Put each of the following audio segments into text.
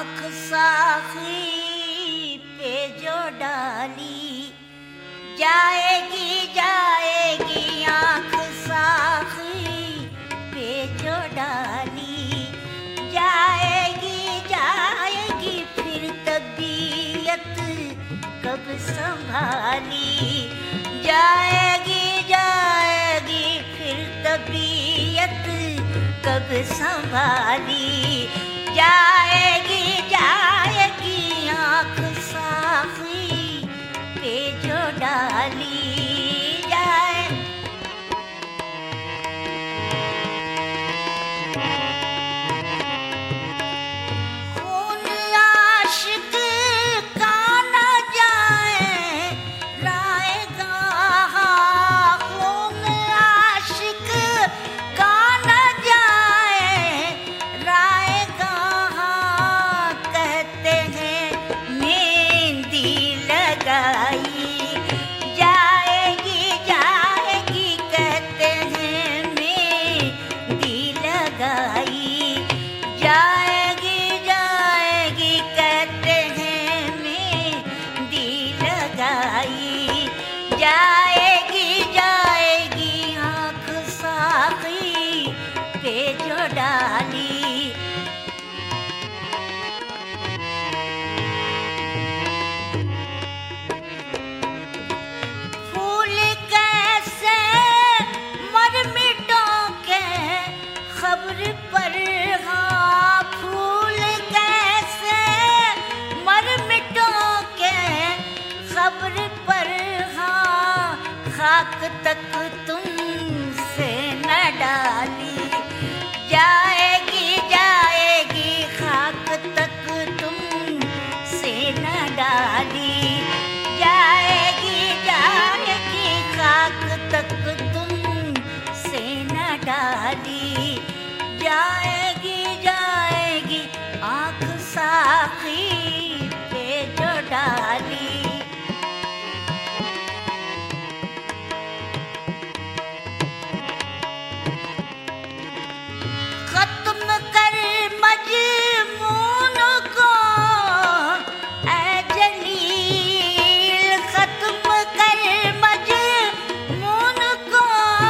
आँख साखी पे जो डाली, जाएगी जाएगी आँख साखी पे जो डाली, जाएगी जाएगी फिर तबीयत कब संभाली, जाएगी जाएगी फिर तबीयत कब संभाली, जाएगी जाएगी आँख साखी पे जो डाली जाए। खून आशिक का न जाए राएगा, खून आशिक का न जाए राएगा, कहते हैं मेहंदी लगाई जाएगी जाएगी, कहते हैं मेहंदी लगाई जाएगी जाएगी, कहते हैं मेहंदी लगाई जाएगी जाएगी आँख साखी पे जो डाली। फूल कैसे मर मिटों के खबर पर, हाँ फूल कैसे मर मिटों के खबर पर, हाँ खाक तक तुमसे न डाली, जाएगी जाएगी खाक तक तुमसे न डाली, जाएगी जाएगी खाक तक तुमसे न डाली, जाएगी जाएगी आँख साखी पे जो डाली। खत्म कर मजमून को ऐ जलील, खत्म कर मजमून को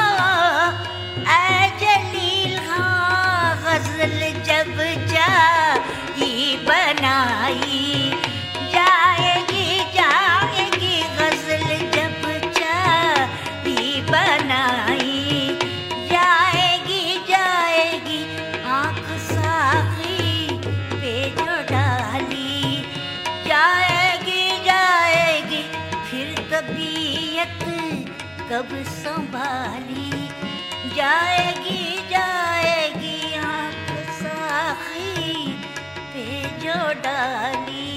ऐ जलील, हाँ गजल जब जाई बनाई जाएगी जाएगी, गजल जब जाई बनाई जाएगी जाएगी आँख साखी पे जो डाली, जाएगी जाएगी फिर तबीयत कब संभाली, जाएगी जाएगी आँख साखी पे जो डाली।